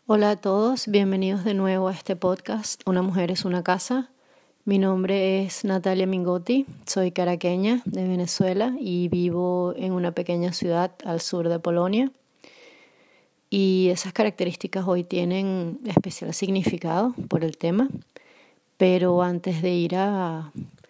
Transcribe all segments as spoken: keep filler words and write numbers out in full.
Hola a todos, bienvenidos de nuevo a este podcast Una mujer es una casa. Mi nombre es Natalia Mingotti, soy caraqueña de Venezuela y vivo en una pequeña ciudad al sur de Polonia. Y esas características hoy tienen especial significado por el tema, pero antes de ir a,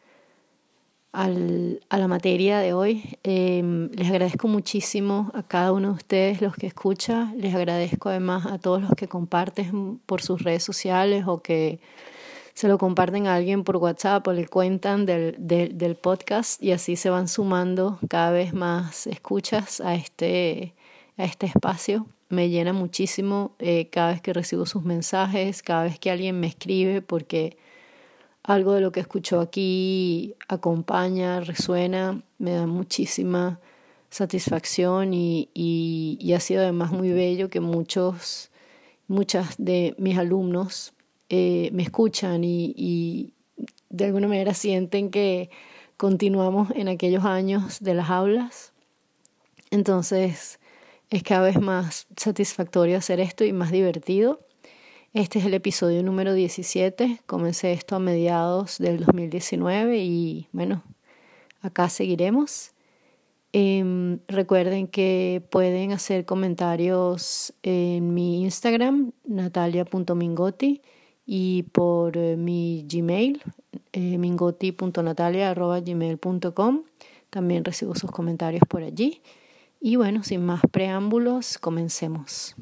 al, a la materia de hoy, eh, les agradezco muchísimo a cada uno de ustedes los que escucha, les agradezco además a todos los que comparten por sus redes sociales o que se lo comparten a alguien por WhatsApp o le cuentan del, del, del podcast y así se van sumando cada vez más escuchas a este, a este espacio. Me llena muchísimo eh, cada vez que recibo sus mensajes, cada vez que alguien me escribe porque algo de lo que escucho aquí acompaña, resuena, me da muchísima satisfacción y, y, y ha sido además muy bello que muchos, muchas de mis alumnos eh, me escuchan y, y de alguna manera sienten que continuamos en aquellos años de las aulas. Entonces es cada vez más satisfactorio hacer esto y más divertido. Este es el episodio número diecisiete, comencé esto a mediados del dos mil diecinueve y bueno, acá seguiremos. Eh, recuerden que pueden hacer comentarios en mi Instagram, natalia punto mingotti, y por eh, mi Gmail, eh, mingotti punto natalia arroba gmail punto com. También recibo sus comentarios por allí. Y bueno, sin más preámbulos, comencemos.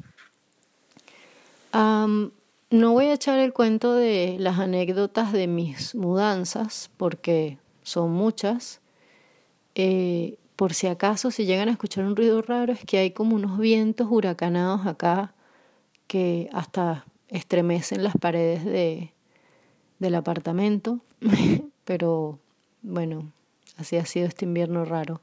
Um, No voy a echar el cuento de las anécdotas de mis mudanzas, porque son muchas. Eh, por si acaso, si llegan a escuchar un ruido raro, es que hay como unos vientos huracanados acá que hasta estremecen las paredes de, del apartamento. Pero bueno, así ha sido este invierno raro.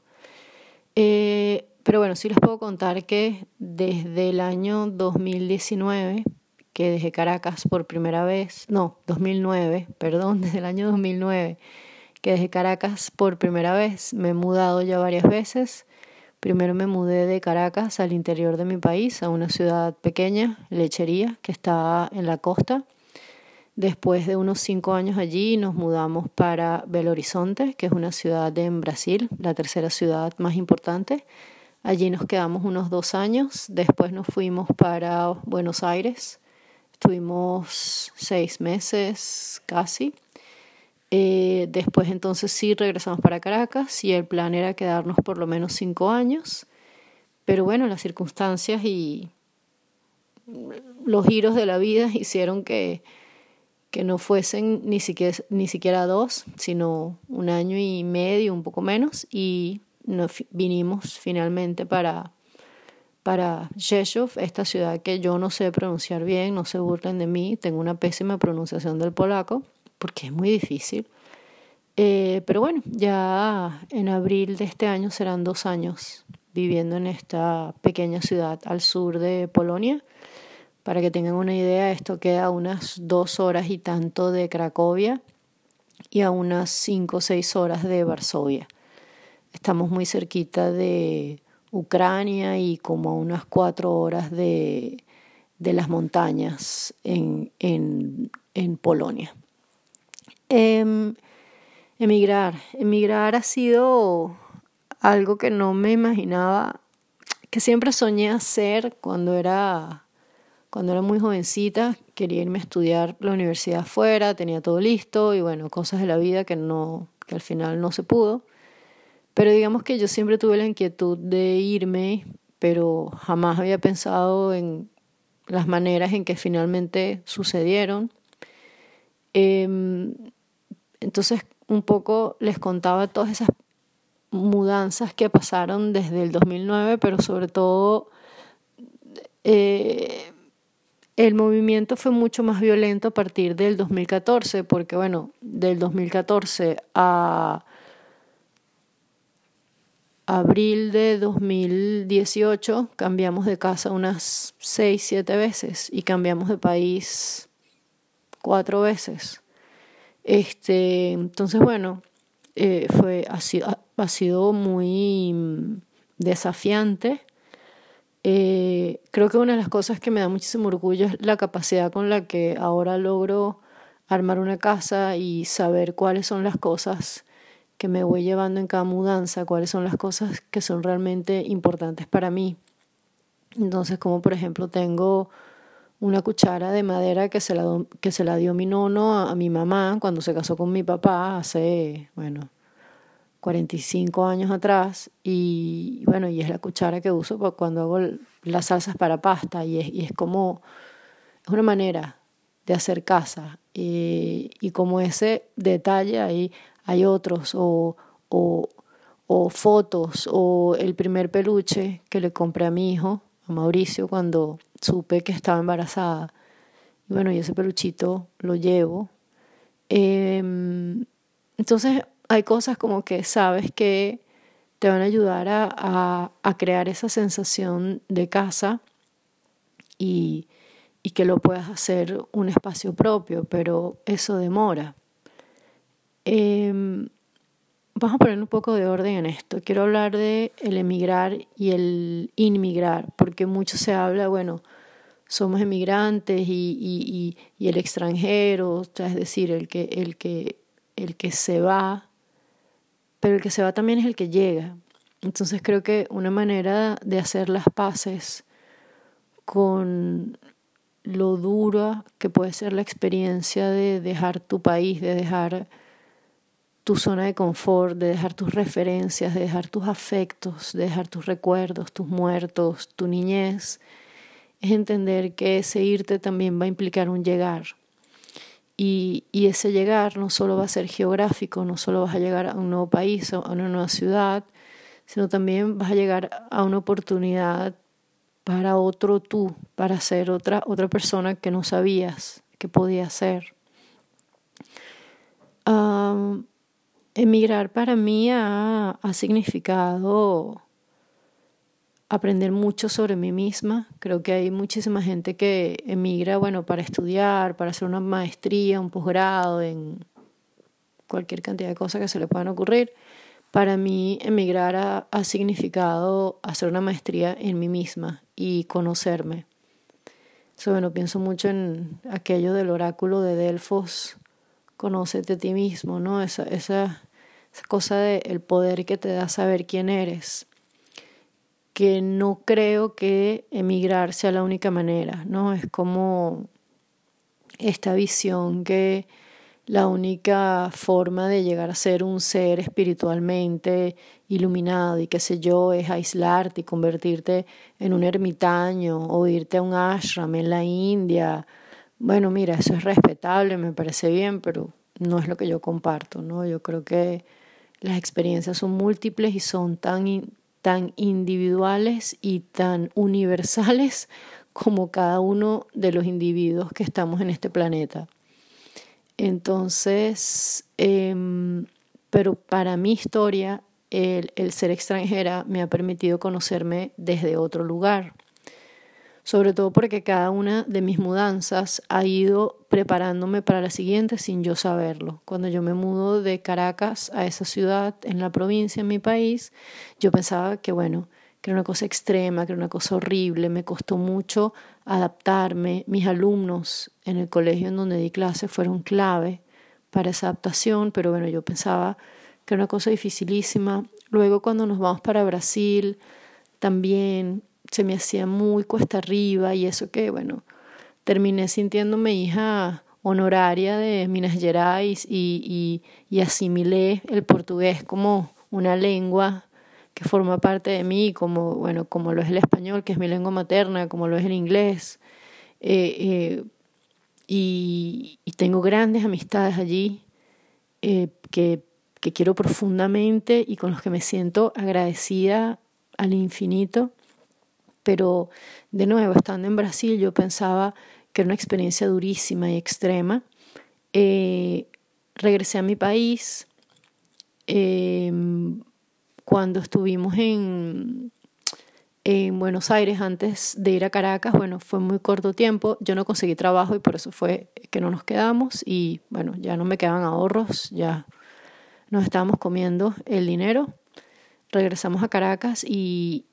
Eh, pero bueno, sí les puedo contar que desde el año dos mil diecinueve... que dejé Caracas por primera vez, no, dos mil nueve, perdón, desde el año dos mil nueve, que dejé Caracas por primera vez, me he mudado ya varias veces. Primero me mudé de Caracas al interior de mi país, a una ciudad pequeña, Lechería, que está en la costa. Después de unos cinco años allí nos mudamos para Belo Horizonte, que es una ciudad en Brasil, la tercera ciudad más importante. Allí nos quedamos unos dos años, después nos fuimos para Buenos Aires. Estuvimos seis meses casi. Eh, después entonces sí regresamos para Caracas y el plan era quedarnos por lo menos cinco años. Pero bueno, las circunstancias y los giros de la vida hicieron que, que no fuesen ni siquiera, ni siquiera dos, sino un año y medio, un poco menos. Y nos vinimos finalmente para... para Rzeszów, esta ciudad que yo no sé pronunciar bien, no se burlen de mí, tengo una pésima pronunciación del polaco, porque es muy difícil. Eh, pero bueno, ya en abril de este año serán dos años viviendo en esta pequeña ciudad al sur de Polonia. Para que tengan una idea, esto queda a unas dos horas y tanto de Cracovia y a unas cinco o seis horas de Varsovia. Estamos muy cerquita de Ucrania y como a unas cuatro horas de, de las montañas en, en, en Polonia. Eh, emigrar. Emigrar ha sido algo que no me imaginaba, que siempre soñé hacer cuando era, cuando era muy jovencita. Quería irme a estudiar la universidad afuera, tenía todo listo y bueno, cosas de la vida que, no, que al final no se pudo. Pero digamos que yo siempre tuve la inquietud de irme, pero jamás había pensado en las maneras en que finalmente sucedieron. Eh, entonces, un poco les contaba todas esas mudanzas que pasaron desde el dos mil nueve, pero sobre todo eh, el movimiento fue mucho más violento a partir del dos mil catorce, porque bueno, del dos mil catorce a abril de dos mil dieciocho cambiamos de casa unas seis, siete veces y cambiamos de país cuatro veces. Este, entonces, bueno, eh, fue, ha, sido, ha sido muy desafiante Eh, creo que una de las cosas que me da muchísimo orgullo es la capacidad con la que ahora logro armar una casa y saber cuáles son las cosas que me voy llevando en cada mudanza, cuáles son las cosas que son realmente importantes para mí. Entonces, como por ejemplo, tengo una cuchara de madera que se la, do- que se la dio mi nono a, a mi mamá cuando se casó con mi papá hace, bueno, cuarenta y cinco años atrás. Y bueno, y es la cuchara que uso pa- cuando hago el- las salsas para pasta y es, y es como, es una manera de hacer casa. Y, y como ese detalle hay, hay otros o, o, o fotos o el primer peluche que le compré a mi hijo, a Mauricio, cuando supe que estaba embarazada. Y bueno, y ese peluchito lo llevo. Em, entonces hay cosas como que sabes que te van a ayudar a, a, a crear esa sensación de casa y, y que lo puedas hacer un espacio propio, pero eso demora. Em, Vamos a poner un poco de orden en esto. Quiero hablar de el emigrar y el inmigrar, porque mucho se habla, bueno, somos emigrantes y, y, y, y el extranjero, o sea, es decir, el que, el que, el que se va, pero el que se va también es el que llega. Entonces creo que una manera de hacer las paces con lo dura que puede ser la experiencia de dejar tu país, de dejar tu zona de confort, de dejar tus referencias, de dejar tus afectos, de dejar tus recuerdos, tus muertos, tu niñez, es entender que ese irte también va a implicar un llegar. Y, y ese llegar no solo va a ser geográfico, no solo vas a llegar a un nuevo país, a una nueva ciudad, sino también vas a llegar a una oportunidad para otro tú, para ser otra, otra persona que no sabías que podía ser. Um, Emigrar para mí ha, ha significado aprender mucho sobre mí misma. Creo que hay muchísima gente que emigra, bueno, para estudiar, para hacer una maestría, un posgrado, en cualquier cantidad de cosas que se le puedan ocurrir. Para mí, emigrar ha, ha significado hacer una maestría en mí misma y conocerme. Eso, bueno, pienso mucho en aquello del oráculo de Delfos, conócete a ti mismo, ¿no? Esa, esa, esa cosa de el poder que te da saber quién eres, que no creo que emigrar sea la única manera, ¿no? Es como esta visión que la única forma de llegar a ser un ser espiritualmente iluminado y qué sé yo es aislarte y convertirte en un ermitaño o irte a un ashram en la India. Bueno, mira, eso es respetable, me parece bien, pero no es lo que yo comparto, ¿no? Yo creo que las experiencias son múltiples y son tan, in- tan individuales y tan universales como cada uno de los individuos que estamos en este planeta. Entonces, em, pero para mi historia, el, el ser extranjera me ha permitido conocerme desde otro lugar, sobre todo porque cada una de mis mudanzas ha ido preparándome para la siguiente sin yo saberlo. Cuando yo me mudo de Caracas a esa ciudad en la provincia, en mi país, yo pensaba que, bueno, que era una cosa extrema, que era una cosa horrible, me costó mucho adaptarme. Mis alumnos en el colegio en donde di clase fueron clave para esa adaptación, pero bueno, yo pensaba que era una cosa dificilísima. Luego cuando nos vamos para Brasil, también se me hacía muy cuesta arriba y eso que, bueno, terminé sintiéndome hija honoraria de Minas Gerais y, y, y asimilé el portugués como una lengua que forma parte de mí, como, bueno, como lo es el español, que es mi lengua materna, como lo es el inglés. Eh, eh, y, y tengo grandes amistades allí eh, que, que quiero profundamente y con los que me siento agradecida al infinito. Pero de nuevo, estando en Brasil, yo pensaba que era una experiencia durísima y extrema. Eh, Regresé a mi país. Eh, Cuando estuvimos en, en Buenos Aires, antes de ir a Caracas, bueno, fue muy corto tiempo. Yo no conseguí trabajo y por eso fue que no nos quedamos. Y bueno, ya no me quedaban ahorros, ya nos estábamos comiendo el dinero. Regresamos a Caracas y,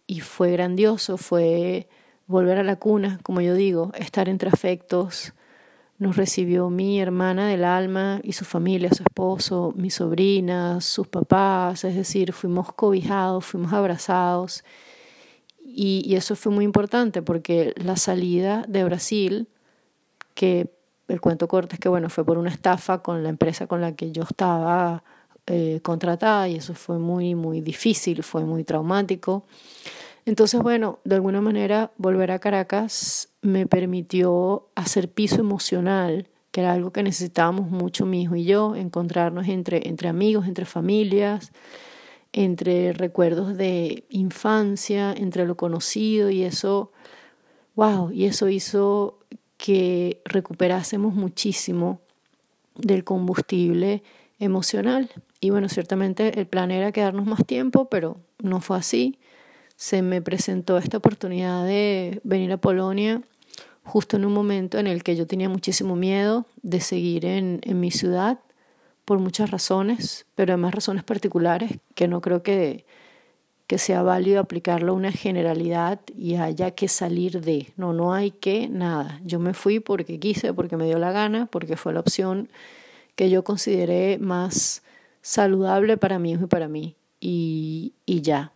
y fue grandioso, fue volver a la cuna, como yo digo, estar entre afectos. Nos recibió mi hermana del alma y su familia, su esposo, mis sobrinas, sus papás, es decir, fuimos cobijados, fuimos abrazados y, y eso fue muy importante porque la salida de Brasil, que el cuento corto es que bueno, fue por una estafa con la empresa con la que yo estaba eh, contratada y eso fue muy, muy difícil, fue muy traumático. Entonces, bueno, de alguna manera volver a Caracas me permitió hacer piso emocional, que era algo que necesitábamos mucho mi hijo y yo, encontrarnos entre, entre amigos, entre familias, entre recuerdos de infancia, entre lo conocido y eso, wow, y eso hizo que recuperásemos muchísimo del combustible emocional. Y bueno, ciertamente el plan era quedarnos más tiempo, pero no fue así. Se me presentó esta oportunidad de venir a Polonia justo en un momento en el que yo tenía muchísimo miedo de seguir en, en mi ciudad por muchas razones, pero además razones particulares que no creo que, que sea válido aplicarlo a una generalidad y haya que salir de. No, no hay que nada. Yo me fui porque quise, porque me dio la gana, porque fue la opción que yo consideré más saludable para mi hijo y para mí. Y, y ya.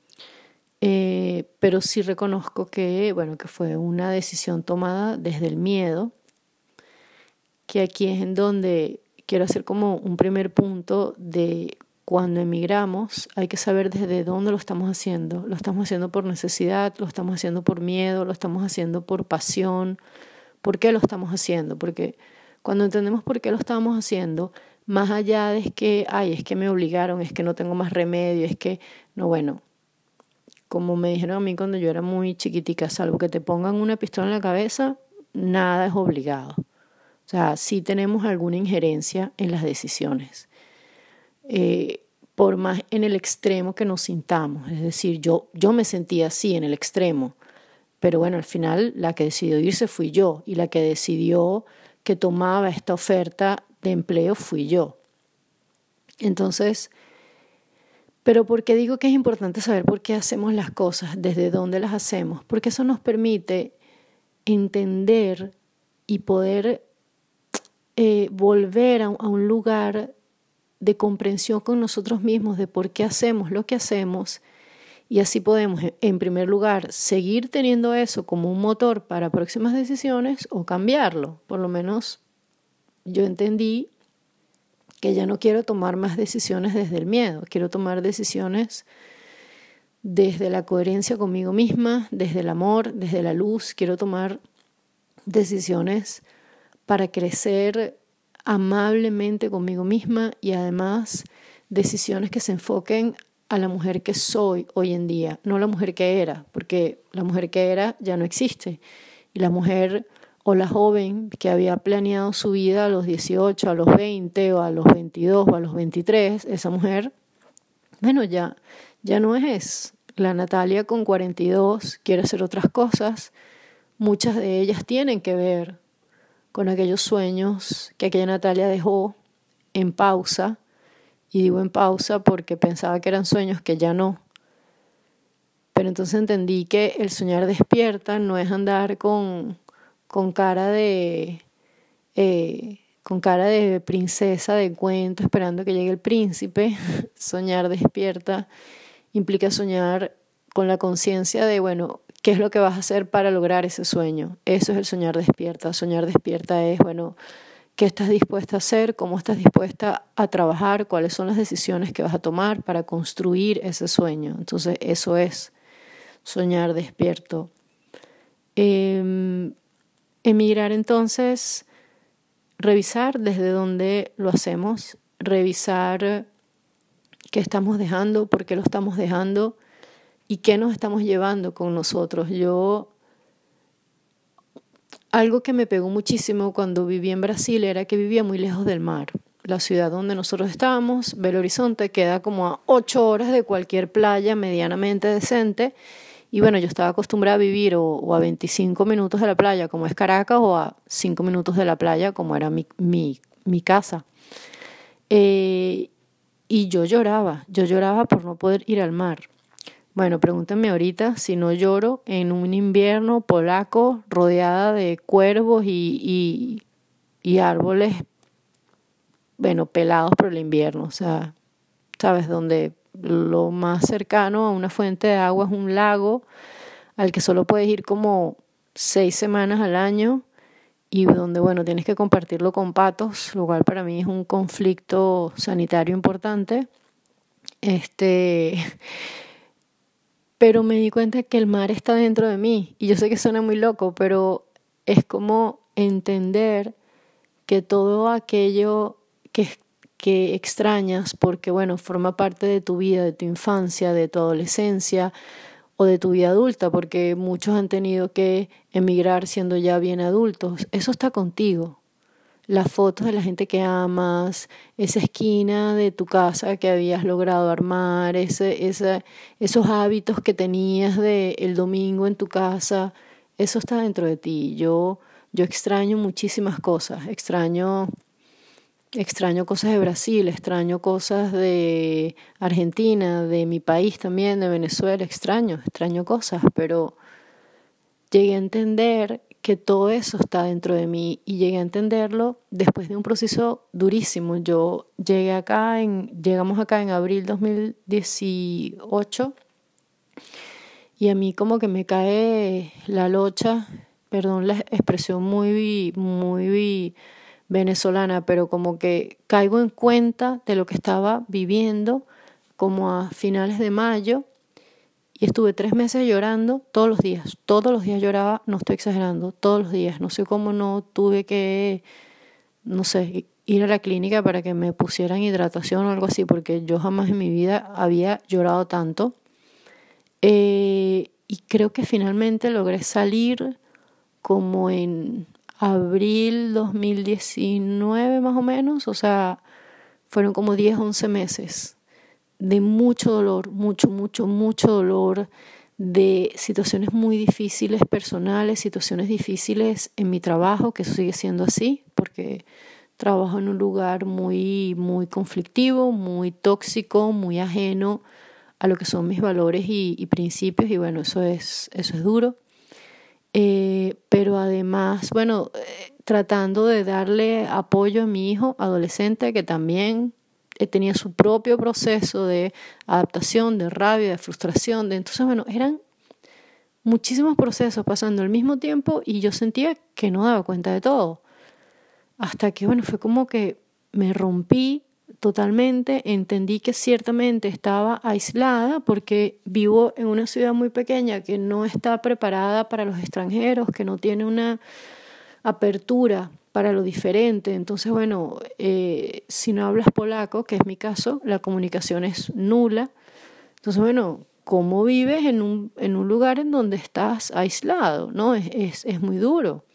Eh, pero sí reconozco que, bueno, que fue una decisión tomada desde el miedo, que aquí es en donde quiero hacer como un primer punto de cuando emigramos, hay que saber desde dónde lo estamos haciendo. Lo estamos haciendo por necesidad, lo estamos haciendo por miedo, lo estamos haciendo por pasión. ¿Por qué lo estamos haciendo? Porque cuando entendemos por qué lo estamos haciendo, más allá de que, ay, es que me obligaron, es que no tengo más remedio, es que, no, bueno, como me dijeron a mí cuando yo era muy chiquitica, salvo que te pongan una pistola en la cabeza, nada es obligado. O sea, sí tenemos alguna injerencia en las decisiones, eh, por más en el extremo que nos sintamos. Es decir, yo, yo me sentía así en el extremo, pero bueno, al final la que decidió irse fui yo y la que decidió que tomaba esta oferta de empleo fui yo. Entonces, pero ¿por qué digo que es importante saber por qué hacemos las cosas, desde dónde las hacemos? Porque eso nos permite entender y poder eh, volver a, a un lugar de comprensión con nosotros mismos de por qué hacemos lo que hacemos y así podemos, en primer lugar, seguir teniendo eso como un motor para próximas decisiones o cambiarlo. Por lo menos yo entendí que ya no quiero tomar más decisiones desde el miedo, quiero tomar decisiones desde la coherencia conmigo misma, desde el amor, desde la luz, quiero tomar decisiones para crecer amablemente conmigo misma y además decisiones que se enfoquen a la mujer que soy hoy en día, no la mujer que era, porque la mujer que era ya no existe y la mujer o la joven que había planeado su vida a los dieciocho, a los veinte o a los veintidós o a los veintitrés, esa mujer, bueno, ya, ya no es. La Natalia con cuarenta y dos quiere hacer otras cosas, muchas de ellas tienen que ver con aquellos sueños que aquella Natalia dejó en pausa, y digo en pausa porque pensaba que eran sueños que ya no. Pero entonces entendí que el soñar despierta no es andar con... con cara de eh, con cara de princesa de cuento esperando que llegue el príncipe. Soñar despierta implica soñar con la conciencia de, bueno, ¿qué es lo que vas a hacer para lograr ese sueño? Eso es el soñar despierta. Soñar despierta es, bueno, ¿qué estás dispuesta a hacer? ¿Cómo estás dispuesta a trabajar? ¿Cuáles son las decisiones que vas a tomar para construir ese sueño? Entonces eso es soñar despierto. Eh, Emigrar entonces, revisar desde dónde lo hacemos, revisar qué estamos dejando, por qué lo estamos dejando y qué nos estamos llevando con nosotros. Yo, algo que me pegó muchísimo cuando viví en Brasil era que vivía muy lejos del mar. La ciudad donde nosotros estábamos, Belo Horizonte, queda como a ocho horas de cualquier playa medianamente decente. Y bueno, yo estaba acostumbrada a vivir o, o a veinticinco minutos de la playa, como es Caracas, o a cinco minutos de la playa, como era mi, mi, mi casa. Eh, y yo lloraba, yo lloraba por no poder ir al mar. Bueno, pregúntame ahorita si no lloro en un invierno polaco rodeada de cuervos y, y, y árboles, bueno, pelados por el invierno. O sea, ¿sabes? Donde lo más cercano a una fuente de agua es un lago al que solo puedes ir como seis semanas al año y donde, bueno, tienes que compartirlo con patos, lo cual para mí es un conflicto sanitario importante. Este, pero me di cuenta que el mar está dentro de mí y yo sé que suena muy loco, pero es como entender que todo aquello que, que extrañas, porque bueno, forma parte de tu vida, de tu infancia, de tu adolescencia o de tu vida adulta, porque muchos han tenido que emigrar siendo ya bien adultos, eso está contigo. Las fotos de la gente que amas, esa esquina de tu casa que habías logrado armar, ese, ese, esos hábitos que tenías de el domingo en tu casa, eso está dentro de ti. Yo, yo extraño muchísimas cosas, extraño, extraño cosas de Brasil, extraño cosas de Argentina, de mi país también, de Venezuela, extraño, extraño cosas, pero llegué a entender que todo eso está dentro de mí y llegué a entenderlo después de un proceso durísimo. Yo llegué acá, en, llegamos acá en abril dos mil dieciocho y a mí como que me cae la locha, perdón la expresión muy, muy venezolana, pero como que caigo en cuenta de lo que estaba viviendo como a finales de mayo. Y estuve tres meses llorando todos los días, todos los días lloraba, no estoy exagerando, todos los días. No sé cómo no tuve que, no sé, ir a la clínica para que me pusieran hidratación o algo así, porque yo jamás en mi vida había llorado tanto. Eh, y creo que finalmente logré salir como en abril dos mil diecinueve más o menos, o sea, fueron como diez, once meses de mucho dolor, mucho, mucho, mucho dolor, de situaciones muy difíciles personales, situaciones difíciles en mi trabajo, que eso sigue siendo así, porque trabajo en un lugar muy, muy conflictivo, muy tóxico, muy ajeno a lo que son mis valores y, y principios, y bueno, eso es, eso es duro. Eh, pero además, bueno, eh, tratando de darle apoyo a mi hijo adolescente, que también tenía su propio proceso de adaptación, de rabia, de frustración, de entonces, bueno, eran muchísimos procesos pasando al mismo tiempo y yo sentía que no daba cuenta de todo. Hasta que, bueno, fue como que me rompí totalmente, entendí que ciertamente estaba aislada porque vivo en una ciudad muy pequeña que no está preparada para los extranjeros, que no tiene una apertura para lo diferente. Entonces, bueno, eh, si no hablas polaco, que es mi caso, la comunicación es nula. Entonces, bueno, ¿cómo vives en un, en un lugar en donde estás aislado? ¿No? Es, es, es muy duro.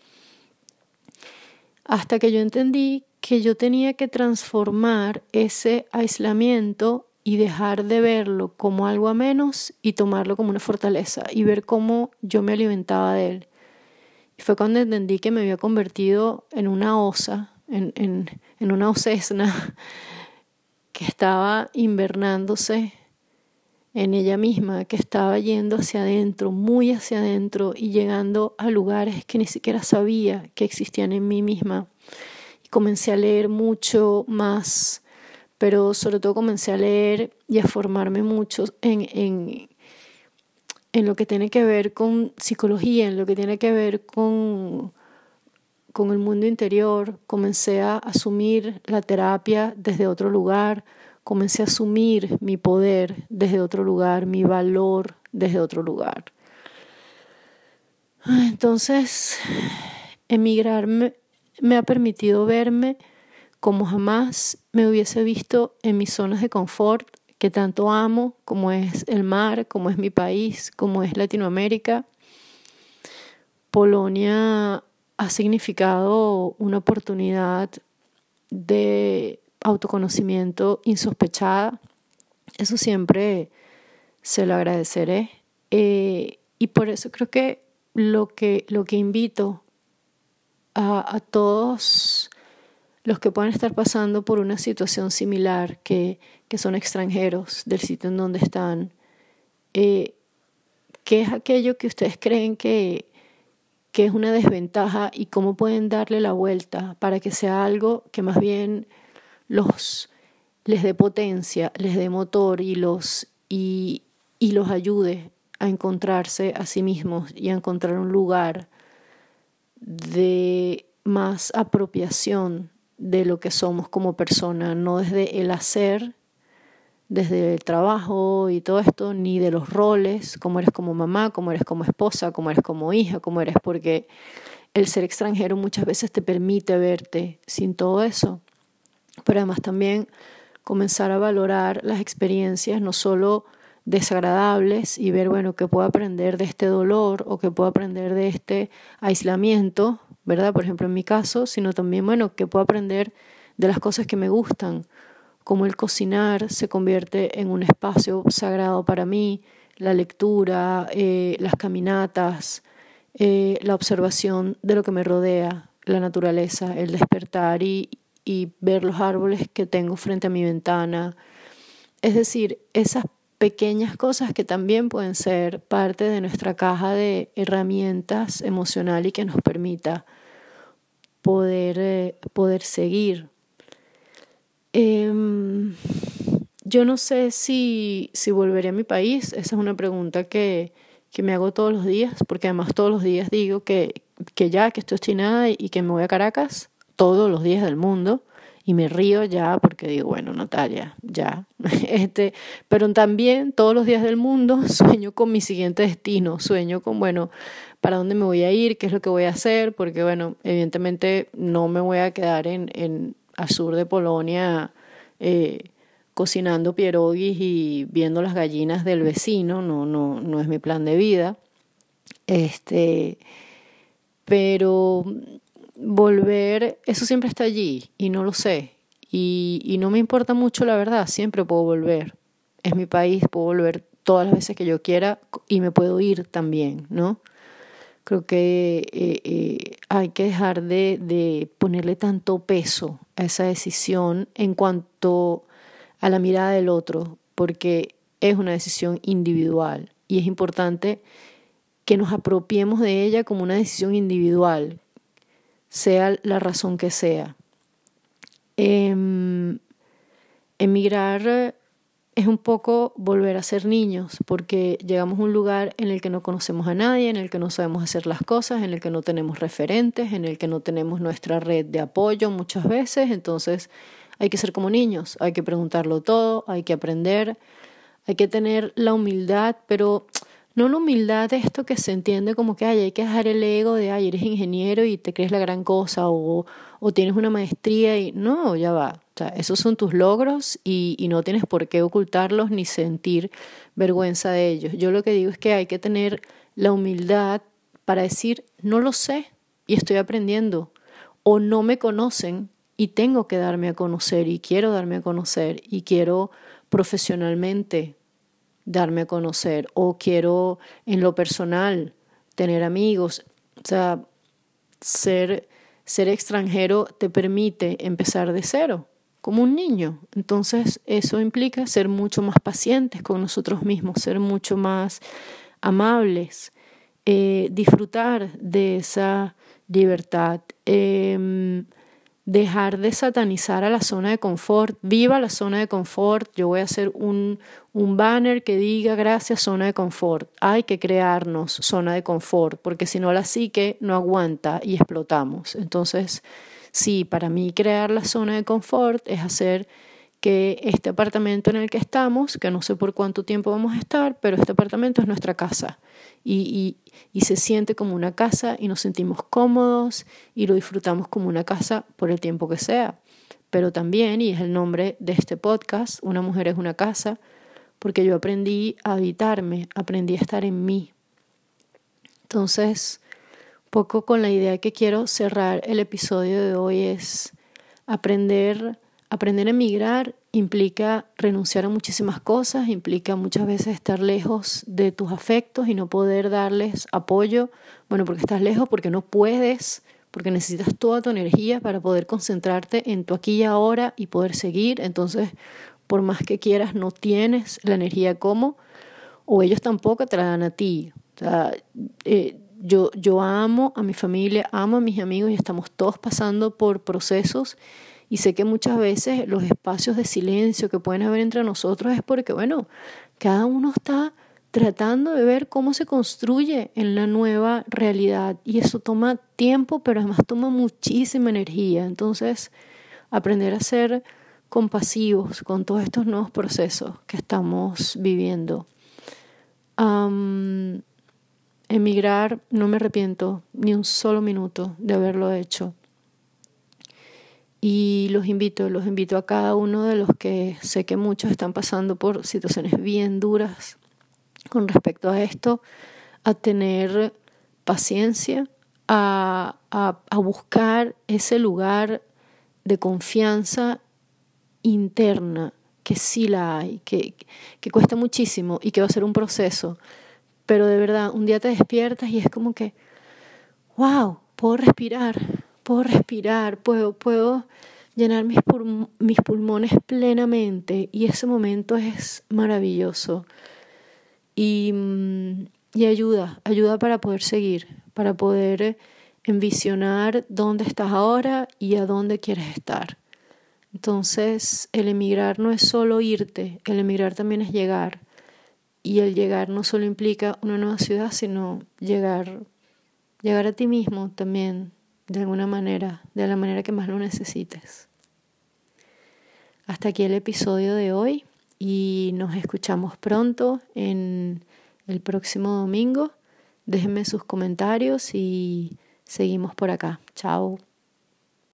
Hasta que yo entendí que yo tenía que transformar ese aislamiento y dejar de verlo como algo a menos y tomarlo como una fortaleza y ver cómo yo me alimentaba de él. Y fue cuando entendí que me había convertido en una osa, en, en, en una osesna que estaba invernándose en ella misma, que estaba yendo hacia adentro, muy hacia adentro y llegando a lugares que ni siquiera sabía que existían en mí misma. Y comencé a leer mucho más, pero sobre todo comencé a leer y a formarme mucho en... en en lo que tiene que ver con psicología, en lo que tiene que ver con, con el mundo interior. Comencé a asumir la terapia desde otro lugar, comencé a asumir mi poder desde otro lugar, mi valor desde otro lugar. Entonces, emigrar me, me ha permitido verme como jamás me hubiese visto en mis zonas de confort, que tanto amo, como es el mar, como es mi país, como es Latinoamérica. Polonia ha significado una oportunidad de autoconocimiento insospechada. Eso siempre se lo agradeceré. Eh, y por eso creo que lo que, lo que invito a, a todos los que puedan estar pasando por una situación similar, que, que son extranjeros del sitio en donde están, eh, qué es aquello que ustedes creen que, que es una desventaja y cómo pueden darle la vuelta para que sea algo que más bien los, les dé potencia, les dé motor y los, y, y los ayude a encontrarse a sí mismos y a encontrar un lugar de más apropiación de lo que somos como persona, no desde el hacer, desde el trabajo y todo esto, ni de los roles, cómo eres como mamá, cómo eres como esposa, cómo eres como hija, cómo eres, porque el ser extranjero muchas veces te permite verte sin todo eso, pero además también comenzar a valorar las experiencias, no solo desagradables, y ver, bueno, qué puedo aprender de este dolor o qué puedo aprender de este aislamiento, ¿verdad? Por ejemplo, en mi caso, sino también, bueno, qué puedo aprender de las cosas que me gustan, como el cocinar se convierte en un espacio sagrado para mí, la lectura, eh, las caminatas, eh, la observación de lo que me rodea, la naturaleza, el despertar y, y ver los árboles que tengo frente a mi ventana. Es decir, esas pequeñas cosas que también pueden ser parte de nuestra caja de herramientas emocional y que nos permita poder, eh, poder seguir. Eh, yo no sé si, si volveré a mi país. Esa es una pregunta que, que me hago todos los días, porque además todos los días digo que, que ya, que estoy obstinada y, y que me voy a Caracas todos los días del mundo. Y me río ya porque digo, bueno, Natalia, ya. este, pero también todos los días del mundo sueño con mi siguiente destino, sueño con, bueno, para dónde me voy a ir, qué es lo que voy a hacer, porque, bueno, evidentemente no me voy a quedar en, en al sur de Polonia eh, cocinando pierogis y viendo las gallinas del vecino, no, no, no es mi plan de vida. Este, pero volver, eso siempre está allí y no lo sé. Y, y no me importa mucho, la verdad, siempre puedo volver. Es mi país, puedo volver todas las veces que yo quiera y me puedo ir también, ¿no? Creo que eh, eh, hay que dejar de, de ponerle tanto peso a esa decisión en cuanto a la mirada del otro, porque es una decisión individual y es importante que nos apropiemos de ella como una decisión individual, sea la razón que sea. Eh, emigrar es un poco volver a ser niños, porque llegamos a un lugar en el que no conocemos a nadie, en el que no sabemos hacer las cosas, en el que no tenemos referentes, en el que no tenemos nuestra red de apoyo muchas veces. Entonces hay que ser como niños, hay que preguntarlo todo, hay que aprender, hay que tener la humildad, pero no la humildad de esto que se entiende como que ay, hay que dejar el ego de ay, eres ingeniero y te crees la gran cosa, o, o tienes una maestría y no, ya va. O sea, esos son tus logros y, y no tienes por qué ocultarlos ni sentir vergüenza de ellos. Yo lo que digo es que hay que tener la humildad para decir no lo sé y estoy aprendiendo, o no me conocen y tengo que darme a conocer y quiero darme a conocer y quiero profesionalmente darme a conocer, o quiero en lo personal tener amigos. O sea, ser, ser extranjero te permite empezar de cero, como un niño. Entonces eso implica ser mucho más pacientes con nosotros mismos, ser mucho más amables, eh, disfrutar de esa libertad, eh, dejar de satanizar a la zona de confort. Viva la zona de confort. Yo voy a hacer un, un banner que diga gracias zona de confort. Hay que crearnos zona de confort, porque si no la psique no aguanta y explotamos. Entonces, sí, para mí crear la zona de confort es hacer que este apartamento en el que estamos, que no sé por cuánto tiempo vamos a estar, pero este apartamento es nuestra casa y, y, y se siente como una casa y nos sentimos cómodos y lo disfrutamos como una casa por el tiempo que sea. Pero también, y es el nombre de este podcast, Una mujer es una casa, porque yo aprendí a habitarme, aprendí a estar en mí. Entonces, un poco con la idea que quiero cerrar el episodio de hoy es aprender Aprender a emigrar implica renunciar a muchísimas cosas, implica muchas veces estar lejos de tus afectos y no poder darles apoyo. Bueno, porque estás lejos, porque no puedes, porque necesitas toda tu energía para poder concentrarte en tu aquí y ahora y poder seguir. Entonces, por más que quieras, no tienes la energía como. o ellos tampoco te la dan a ti. O sea, eh, yo, yo amo a mi familia, amo a mis amigos y estamos todos pasando por procesos y sé que muchas veces los espacios de silencio que pueden haber entre nosotros es porque, bueno, cada uno está tratando de ver cómo se construye en la nueva realidad y eso toma tiempo, pero además toma muchísima energía. Entonces, aprender a ser compasivos con todos estos nuevos procesos que estamos viviendo. Um, emigrar, no me arrepiento ni un solo minuto de haberlo hecho. Y los invito, los invito a cada uno de los que sé que muchos están pasando por situaciones bien duras con respecto a esto, a tener paciencia, a, a, a buscar ese lugar de confianza interna, que sí la hay, que, que cuesta muchísimo y que va a ser un proceso, pero de verdad, un día te despiertas y es como que, wow, puedo respirar, puedo respirar, puedo, puedo llenar mis, pul- mis pulmones plenamente y ese momento es maravilloso. Y, y ayuda, ayuda para poder seguir, para poder envisionar dónde estás ahora y a dónde quieres estar. Entonces, el emigrar no es solo irte, el emigrar también es llegar. Y el llegar no solo implica una nueva ciudad, sino llegar, llegar a ti mismo también, de alguna manera, de la manera que más lo necesites. Hasta aquí el episodio de hoy. Y nos escuchamos pronto en el próximo domingo. Déjenme sus comentarios y seguimos por acá. Chao.